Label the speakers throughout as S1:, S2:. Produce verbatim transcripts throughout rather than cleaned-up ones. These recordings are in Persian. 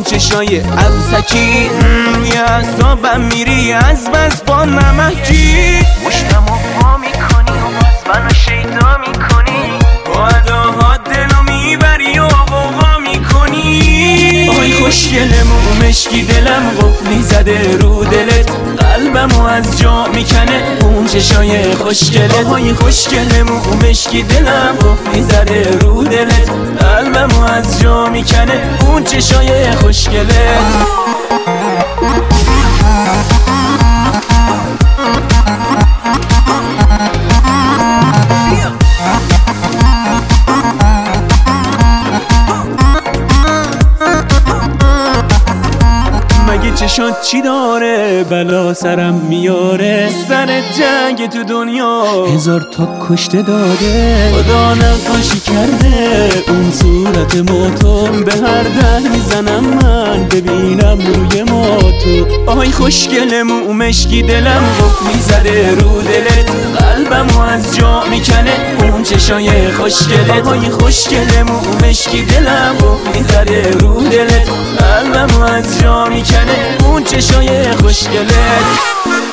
S1: چشای عروسکی، روی اعصابم میری از بس با نمکی. مشتم و پا میکنی و باز منو شیدا میکنی، با اداها دلو میبری و غوغا میکنی. آی خوشگلمو مشکی دلم قفلی زده رو دلت، قلبمو از جا میکنه اون چشای خوشگلت. آهای خوشگلمو مشکی دلم قفلی زده رو دلت، قلبمو از جا میکنه اون چشای خوشگلت. مگه چشات چی داره بلا سرم میاره؟ سر جنگ تو دنیا هزار تا کشته داده، خدا نقاشی کرده اون صورت موتور. به هر در میزنم من ببینم روی موتور. آهای خوشگلمو مشکی دلم قفلی زده رو دلت، قلبمو از جا میکنه اون چشای خوشگلت. آهای خوشگلمو مشکی دلم قفلی زده رو دلت، قلبمو از جا میکنه اون چشای خوشگلت.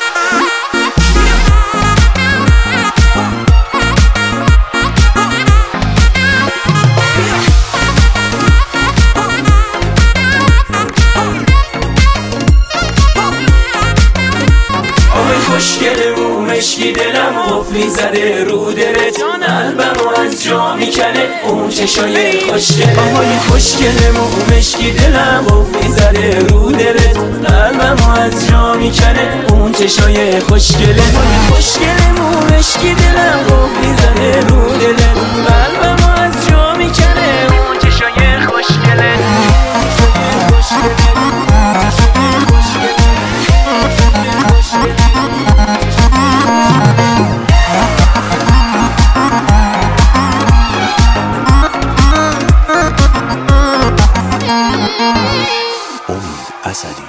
S1: خوشگلمو مشکی دلم قفلی زده رو دلت، قلبمو از جا میکنه اون چشای خوشگلت. آهای خوشگلمو مشکی دلم قفلی زده رو دلت، قلبمو از جا میکنه اون چشای خوشگلت. آهای خوشگلمو مشکی دلم قفلی زده رو دلت، قلبمو از جا میکنه اون چشای خوشگلت.
S2: امید اسدی.